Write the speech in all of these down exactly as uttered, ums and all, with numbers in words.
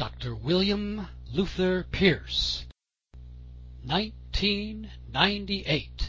Doctor William Luther Pierce, nineteen ninety-eight.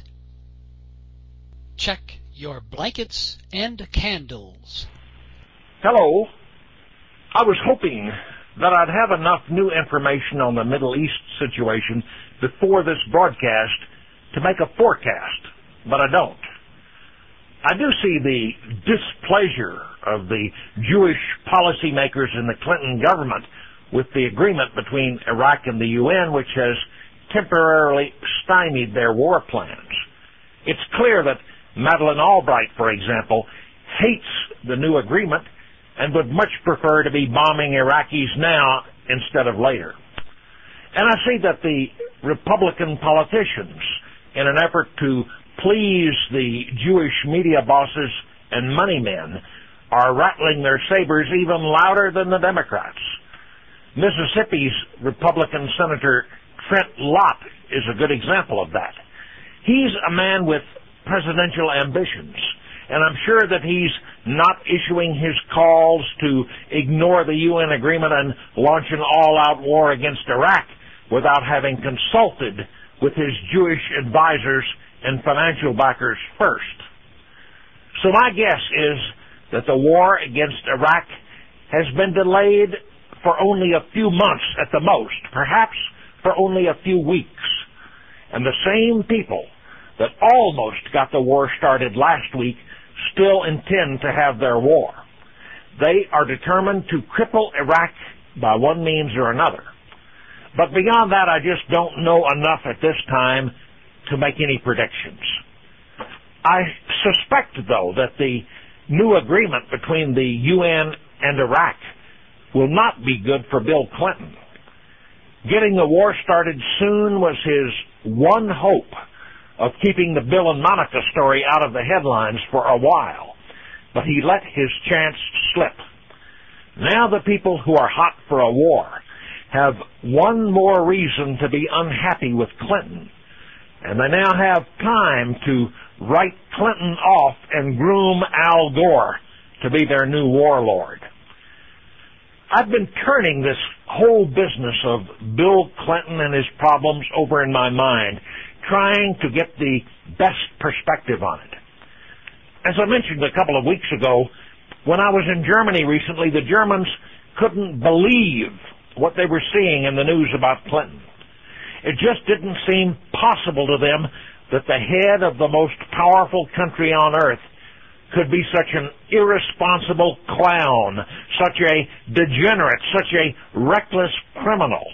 Check your blankets and candles. Hello. I was hoping that I'd have enough new information on the Middle East situation before this broadcast to make a forecast, but I don't. I do see the displeasure of the Jewish policymakers in the Clinton government with the agreement between Iraq and the U N, which has temporarily stymied their war plans. It's clear that Madeleine Albright, for example, hates the new agreement and would much prefer to be bombing Iraqis now instead of later. And I see that the Republican politicians, in an effort to please the Jewish media bosses and money men, are rattling their sabers even louder than the Democrats. Mississippi's Republican Senator Trent Lott is a good example of that. He's a man with presidential ambitions, and I'm sure that he's not issuing his calls to ignore the U N agreement and launch an all-out war against Iraq without having consulted with his Jewish advisors and financial backers first. So my guess is that the war against Iraq has been delayed for only a few months at the most, perhaps for only a few weeks. And the same people that almost got the war started last week still intend to have their war. They are determined to cripple Iraq by one means or another. But beyond that, I just don't know enough at this time to make any predictions. I suspect, though, that the new agreement between the U N and Iraq will not be good for Bill Clinton. Getting the war started soon was his one hope of keeping the Bill and Monica story out of the headlines for a while, but he let his chance slip. Now the people who are hot for a war have one more reason to be unhappy with Clinton, and they now have time to write Clinton off and groom Al Gore to be their new warlord. I've been turning this whole business of Bill Clinton and his problems over in my mind, trying to get the best perspective on it. As I mentioned a couple of weeks ago, when I was in Germany recently, the Germans couldn't believe what they were seeing in the news about Clinton. It just didn't seem possible to them that the head of the most powerful country on earth could be such an irresponsible clown, such a degenerate, such a reckless criminal.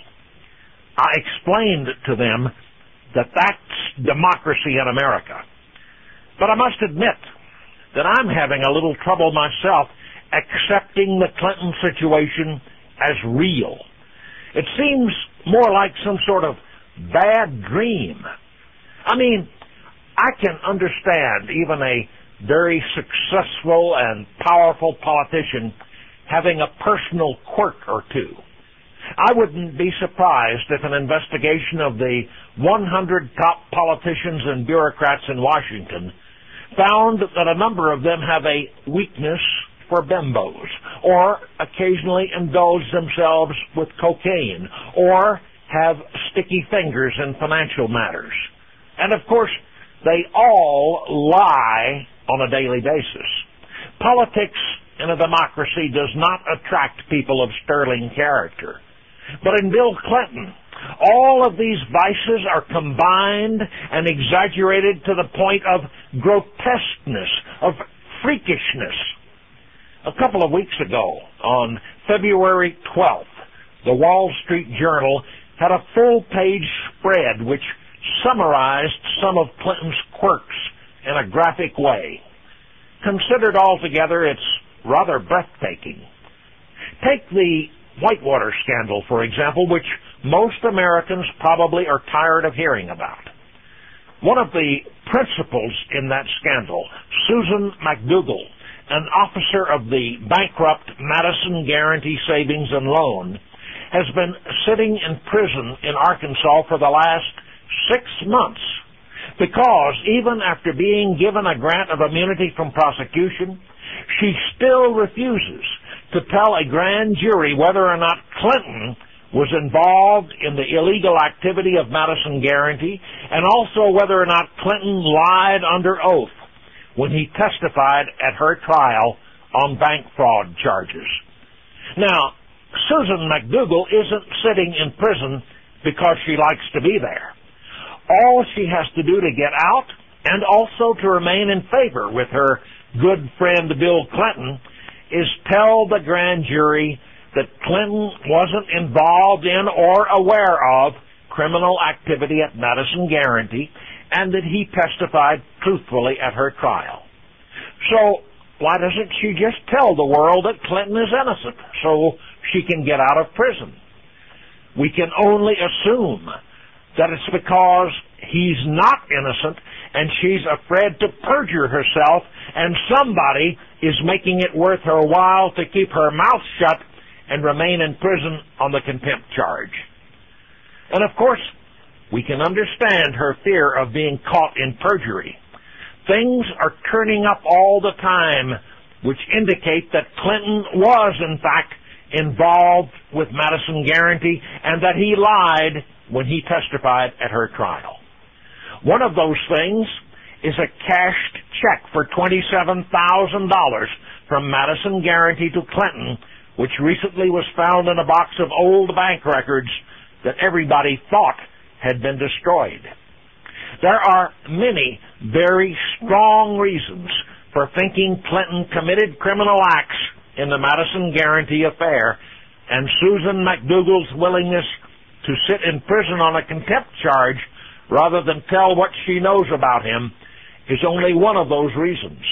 I explained to them that that's democracy in America. But I must admit that I'm having a little trouble myself accepting the Clinton situation as real. It seems more like some sort of bad dream. I mean, I can understand even a very successful and powerful politician having a personal quirk or two. I wouldn't be surprised if an investigation of the one hundred top politicians and bureaucrats in Washington found that a number of them have a weakness for bimbos, or occasionally indulge themselves with cocaine, or have sticky fingers in financial matters. And of course, they all lie on a daily basis. Politics in a democracy does not attract people of sterling character. But in Bill Clinton, all of these vices are combined and exaggerated to the point of grotesqueness, of freakishness. A couple of weeks ago, on February twelfth, the Wall Street Journal had a full-page spread which summarized some of Clinton's quirks in a graphic way. Considered altogether, it's rather breathtaking. Take the Whitewater scandal, for example, which most Americans probably are tired of hearing about. One of the principals in that scandal, Susan McDougal, an officer of the bankrupt Madison Guaranty Savings and Loan, has been sitting in prison in Arkansas for the last six months because even after being given a grant of immunity from prosecution, she still refuses to tell a grand jury whether or not Clinton was involved in the illegal activity of Madison Guaranty, and also whether or not Clinton lied under oath when he testified at her trial on bank fraud charges. Now, Susan McDougal isn't sitting in prison because she likes to be there. All she has to do to get out, and also to remain in favor with her good friend Bill Clinton, is tell the grand jury that Clinton wasn't involved in or aware of criminal activity at Madison Guaranty, and that he testified truthfully at her trial. So, why doesn't she just tell the world that Clinton is innocent so she can get out of prison? We can only assume that it's because he's not innocent and she's afraid to perjure herself, and somebody is making it worth her while to keep her mouth shut and remain in prison on the contempt charge. And of course, we can understand her fear of being caught in perjury. Things are turning up all the time which indicate that Clinton was, in fact, involved with Madison Guaranty and that he lied when he testified at her trial. One of those things is a cashed check for twenty-seven thousand dollars from Madison Guaranty to Clinton, which recently was found in a box of old bank records that everybody thought had been destroyed. There are many very strong reasons for thinking Clinton committed criminal acts in the Madison Guaranty affair, and Susan McDougal's willingness to sit in prison on a contempt charge rather than tell what she knows about him is only one of those reasons.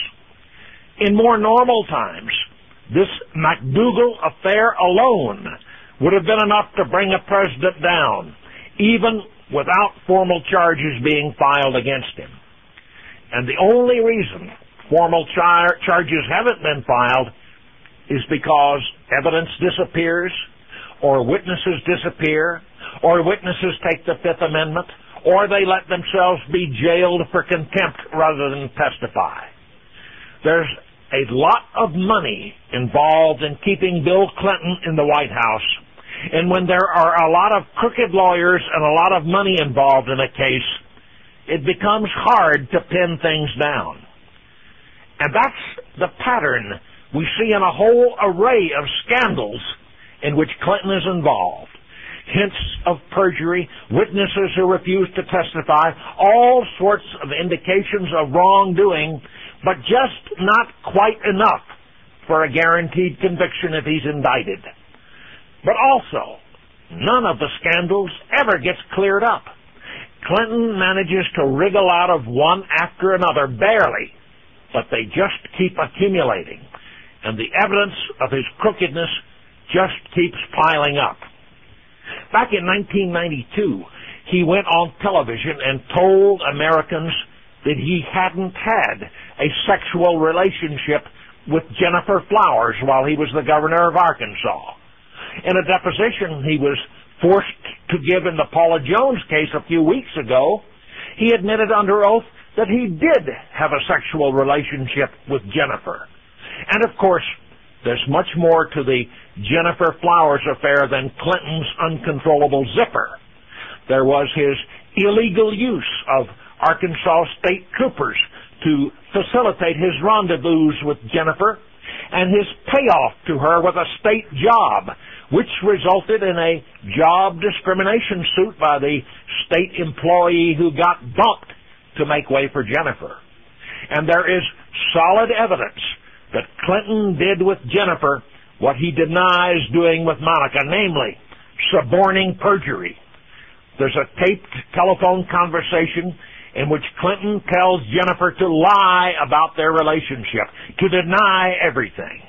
In more normal times, this McDougal affair alone would have been enough to bring a president down, even without formal charges being filed against him. And the only reason formal char- charges haven't been filed is because evidence disappears, or witnesses disappear, or witnesses take the Fifth Amendment, or they let themselves be jailed for contempt rather than testify. There's a lot of money involved in keeping Bill Clinton in the White House, and when there are a lot of crooked lawyers and a lot of money involved in a case, it becomes hard to pin things down. And that's the pattern we see in a whole array of scandals in which Clinton is involved. Hints of perjury, witnesses who refuse to testify, all sorts of indications of wrongdoing, but just not quite enough for a guaranteed conviction if he's indicted. But also, none of the scandals ever gets cleared up. Clinton manages to wriggle out of one after another, barely, but they just keep accumulating, and the evidence of his crookedness just keeps piling up. Back in nineteen ninety-two, he went on television and told Americans that he hadn't had a sexual relationship with Gennifer Flowers while he was the governor of Arkansas. In a deposition he was forced to give in the Paula Jones case a few weeks ago, he admitted under oath that he did have a sexual relationship with Gennifer. And of course, there's much more to the Gennifer Flowers affair than Clinton's uncontrollable zipper. There was his illegal use of Arkansas state troopers to facilitate his rendezvous with Gennifer, and his payoff to her with a state job, which resulted in a job discrimination suit by the state employee who got bumped to make way for Gennifer. And there is solid evidence that Clinton did with Gennifer what he denies doing with Monica, namely suborning perjury. There's a taped telephone conversation in which Clinton tells Gennifer to lie about their relationship, to deny everything.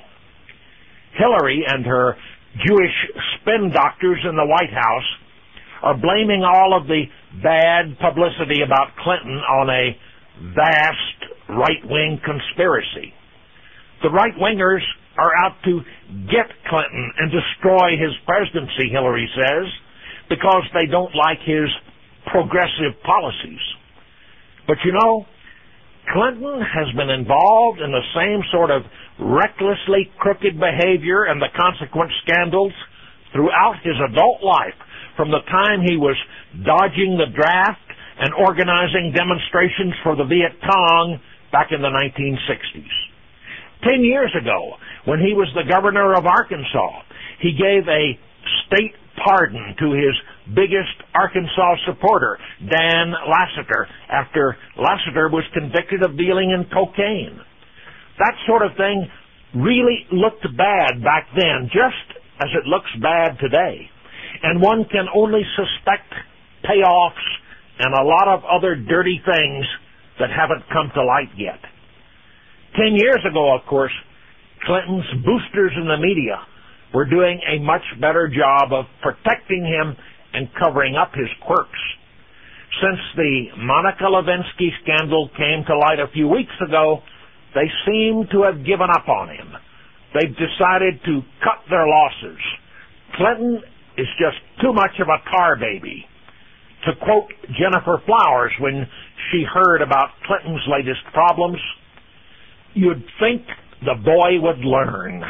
Hillary and her Jewish spin doctors in the White House are blaming all of the bad publicity about Clinton on a vast right-wing conspiracy. The right-wingers are out to get Clinton and destroy his presidency, Hillary says, because they don't like his progressive policies. But you know, Clinton has been involved in the same sort of recklessly crooked behavior and the consequent scandals throughout his adult life, from the time he was dodging the draft and organizing demonstrations for the Viet Cong back in the nineteen sixties. Ten years ago, when he was the governor of Arkansas, he gave a state pardon to his biggest Arkansas supporter, Dan Lassiter, after Lassiter was convicted of dealing in cocaine. That sort of thing really looked bad back then, just as it looks bad today. And one can only suspect payoffs and a lot of other dirty things that haven't come to light yet. Ten years ago, of course, Clinton's boosters in the media were doing a much better job of protecting him and covering up his quirks. Since the Monica Lewinsky scandal came to light a few weeks ago, they seem to have given up on him. They've decided to cut their losses. Clinton is just too much of a tar baby. To quote Jennifer Flowers when she heard about Clinton's latest problems, "You'd think the boy would learn."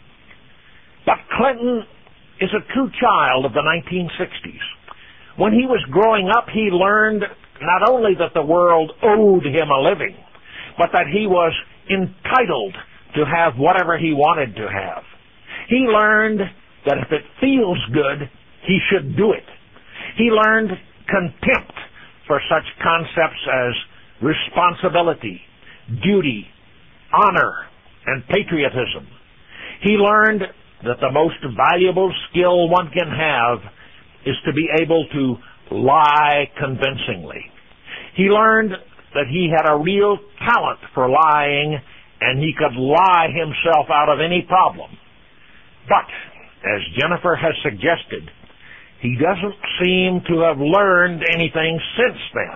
But Clinton is a true child of the nineteen sixties. When he was growing up, he learned not only that the world owed him a living, but that he was entitled to have whatever he wanted to have. He learned that if it feels good, he should do it. He learned contempt for such concepts as responsibility, duty, honor, and patriotism. He learned that the most valuable skill one can have is to be able to lie convincingly. He learned that he had a real talent for lying, and he could lie himself out of any problem. But, as Jennifer has suggested, he doesn't seem to have learned anything since then.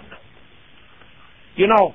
You know,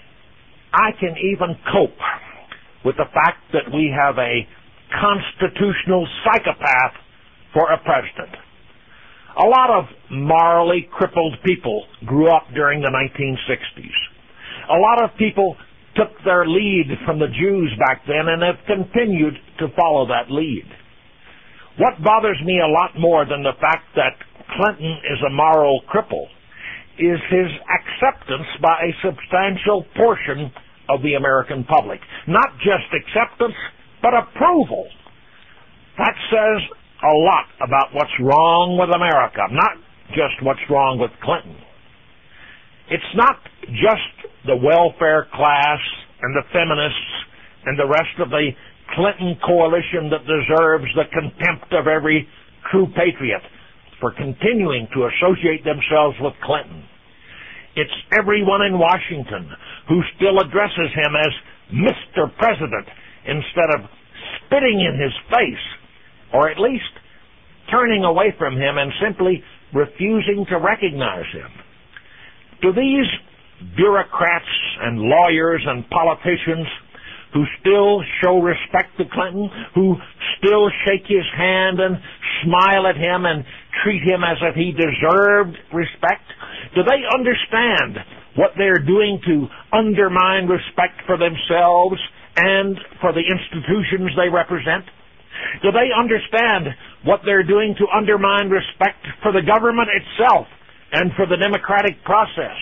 I can even cope with the fact that we have a constitutional psychopath for a president. A lot of morally crippled people grew up during the nineteen sixties. A lot of people took their lead from the Jews back then and have continued to follow that lead. What bothers me a lot more than the fact that Clinton is a moral cripple is his acceptance by a substantial portion of the American public. Not just acceptance, but approval. That says a lot about what's wrong with America, not just what's wrong with Clinton. It's not just the welfare class and the feminists and the rest of the Clinton coalition that deserves the contempt of every true patriot for continuing to associate themselves with Clinton. It's everyone in Washington who still addresses him as Mister President instead of spitting in his face, or at least turning away from him and simply refusing to recognize him. To these bureaucrats and lawyers and politicians who still show respect to Clinton, who still shake his hand and smile at him and treat him as if he deserved respect, do they understand what they're doing to undermine respect for themselves and for the institutions they represent? Do they understand what they're doing to undermine respect for the government itself and for the democratic process?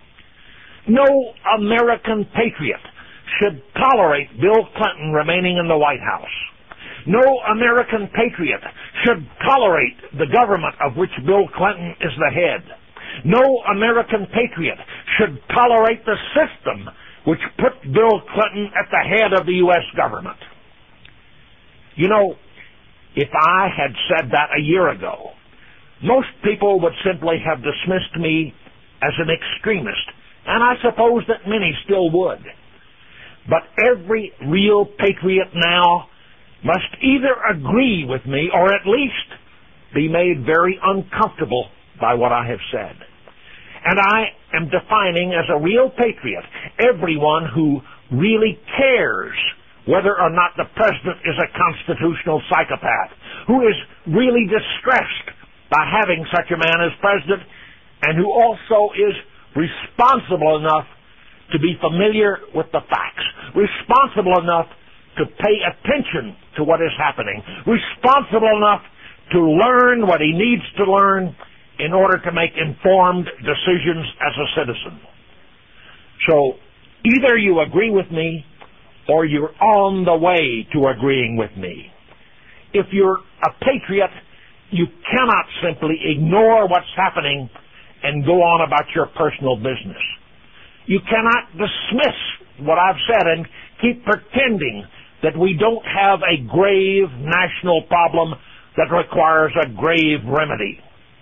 No American patriot should tolerate Bill Clinton remaining in the White House. No American patriot should tolerate the government of which Bill Clinton is the head. No American patriot should tolerate the system which put Bill Clinton at the head of the U S government. You know, if I had said that a year ago, most people would simply have dismissed me as an extremist, and I suppose that many still would. But every real patriot now must either agree with me or at least be made very uncomfortable by what I have said. And I am defining as a real patriot everyone who really cares whether or not the president is a constitutional psychopath, who is really distressed by having such a man as president, and who also is responsible enough to be familiar with the facts, responsible enough to pay attention to what is happening, responsible enough to learn what he needs to learn in order to make informed decisions as a citizen. So either you agree with me or you're on the way to agreeing with me. If you're a patriot, you cannot simply ignore what's happening and go on about your personal business. You cannot dismiss what I've said and keep pretending that we don't have a grave national problem that requires a grave remedy.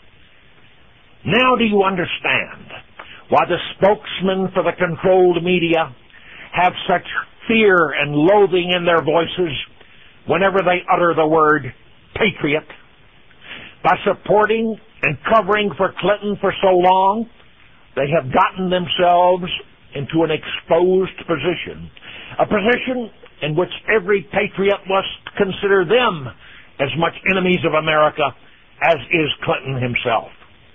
Now do you understand why the spokesmen for the controlled media have such fear and loathing in their voices whenever they utter the word patriot? By supporting and covering for Clinton for so long, they have gotten themselves into an exposed position, a position in which every patriot must consider them as much enemies of America as is Clinton himself.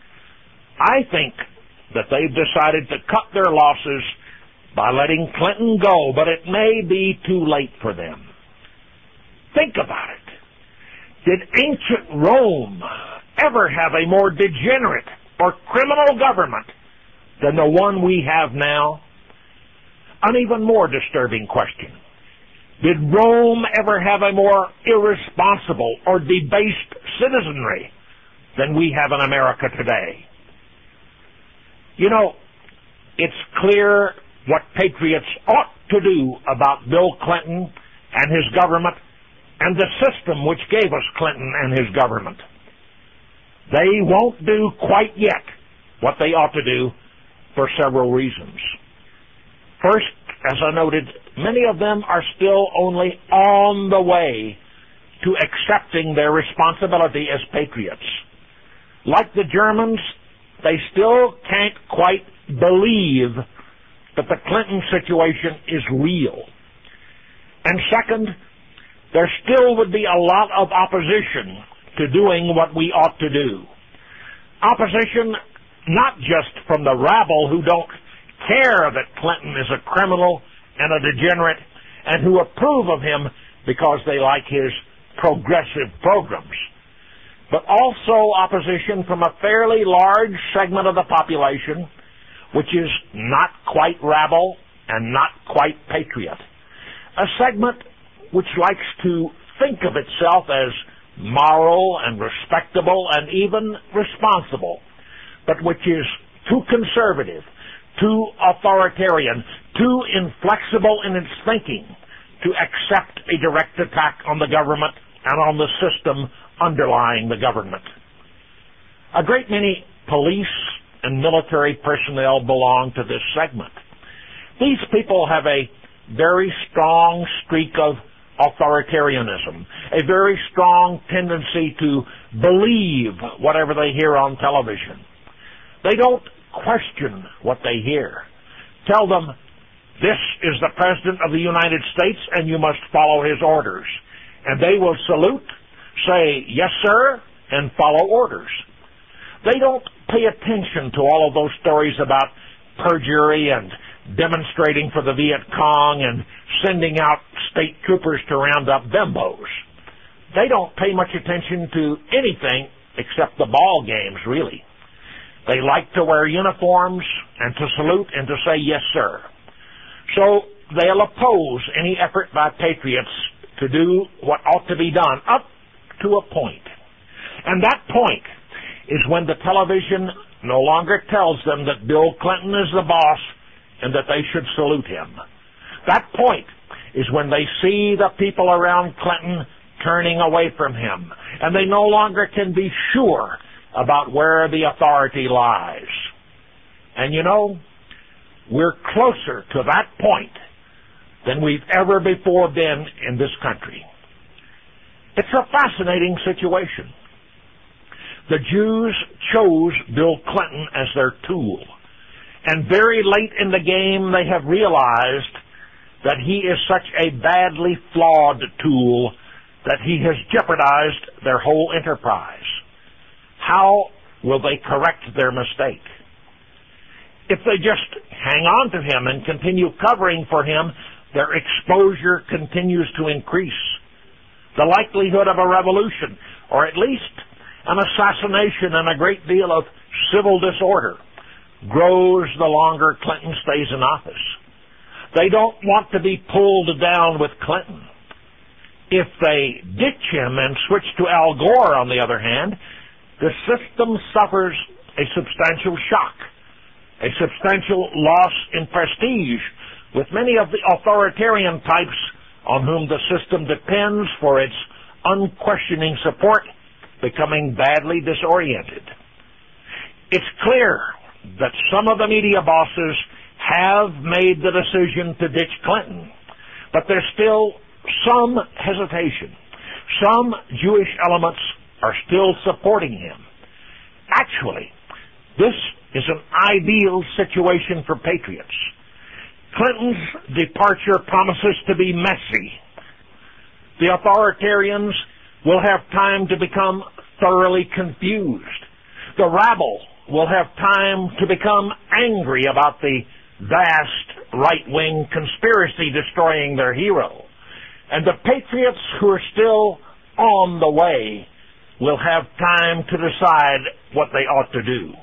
I think that they've decided to cut their losses by letting Clinton go, but it may be too late for them. Think about it. Did ancient Rome ever have a more degenerate or criminal government than the one we have now? An even more disturbing question. Did Rome ever have a more irresponsible or debased citizenry than we have in America today? You know, it's clear what patriots ought to do about Bill Clinton and his government and the system which gave us Clinton and his government. They won't do quite yet what they ought to do for several reasons. First, as I noted, many of them are still only on the way to accepting their responsibility as patriots. Like the Germans, they still can't quite believe that the Clinton situation is real. And second, there still would be a lot of opposition to doing what we ought to do. Opposition not just from the rabble who don't care that Clinton is a criminal and a degenerate and who approve of him because they like his progressive programs, but also opposition from a fairly large segment of the population which is not quite rabble and not quite patriot. A segment which likes to think of itself as moral and respectable and even responsible, but which is too conservative, too authoritarian, too inflexible in its thinking to accept a direct attack on the government and on the system underlying the government. A great many police and military personnel belong to this segment. These people have a very strong streak of authoritarianism, a very strong tendency to believe whatever they hear on television. They don't question what they hear. Tell them, this is the President of the United States and you must follow his orders. And they will salute, say, yes, sir, and follow orders. They don't pay attention to all of those stories about perjury and demonstrating for the Viet Cong and sending out state troopers to round up bimbos. They don't pay much attention to anything except the ball games, really. They like to wear uniforms and to salute and to say, yes, sir. So they'll oppose any effort by patriots to do what ought to be done up to a point. And that point is when the television no longer tells them that Bill Clinton is the boss and that they should salute him. That point is when they see the people around Clinton turning away from him, and they no longer can be sure about where the authority lies. And you know, we're closer to that point than we've ever before been in this country. It's a fascinating situation. The Jews chose Bill Clinton as their tool, and very late in the game they have realized that he is such a badly flawed tool that he has jeopardized their whole enterprise. How will they correct their mistake? If they just hang on to him and continue covering for him, their exposure continues to increase. The likelihood of a revolution or at least an assassination and a great deal of civil disorder, grows the longer Clinton stays in office. They don't want to be pulled down with Clinton. If they ditch him and switch to Al Gore, on the other hand, the system suffers a substantial shock, a substantial loss in prestige, with many of the authoritarian types on whom the system depends for its unquestioning support becoming badly disoriented. It's clear that some of the media bosses have made the decision to ditch Clinton, but there's still some hesitation. Some Jewish elements are still supporting him. Actually, this is an ideal situation for patriots. Clinton's departure promises to be messy. The authoritarians will have time to become thoroughly confused. The rabble will have time to become angry about the vast right-wing conspiracy destroying their hero. And the patriots who are still on the way will have time to decide what they ought to do.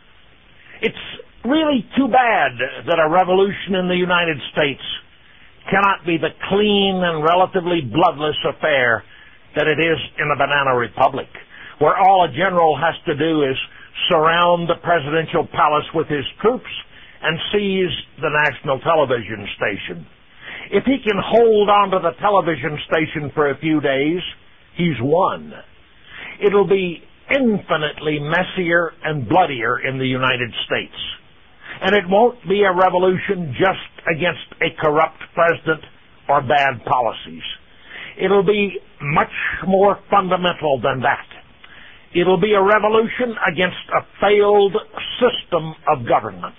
It's really too bad that a revolution in the United States cannot be the clean and relatively bloodless affair that it is in a banana republic, where all a general has to do is surround the presidential palace with his troops and seize the national television station. If he can hold on to the television station for a few days, he's won. It'll be infinitely messier and bloodier in the United States. And it won't be a revolution just against a corrupt president or bad policies. It'll be much more fundamental than that. It'll be a revolution against a failed system of government.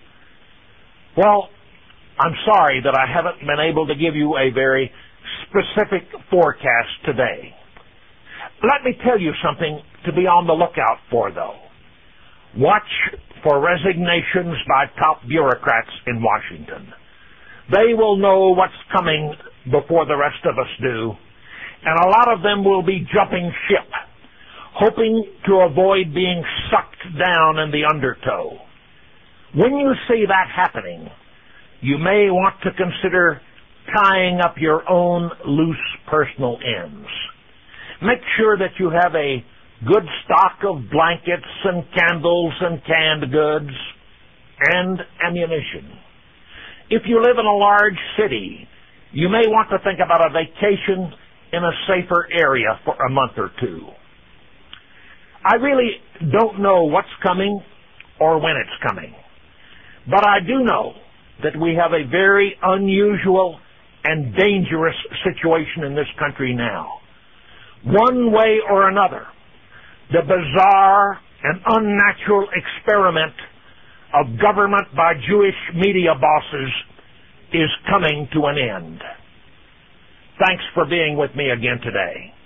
Well, I'm sorry that I haven't been able to give you a very specific forecast today. Let me tell you something to be on the lookout for, though. Watch for resignations by top bureaucrats in Washington. They will know what's coming before the rest of us do, and a lot of them will be jumping ship, hoping to avoid being sucked down in the undertow. When you see that happening, you may want to consider tying up your own loose personal ends. Make sure that you have a good stock of blankets and candles and canned goods and ammunition. If you live in a large city, you may want to think about a vacation in a safer area for a month or two. I really don't know what's coming or when it's coming, but I do know that we have a very unusual and dangerous situation in this country now. One way or another, the bizarre and unnatural experiment of government by Jewish media bosses is coming to an end. Thanks for being with me again today.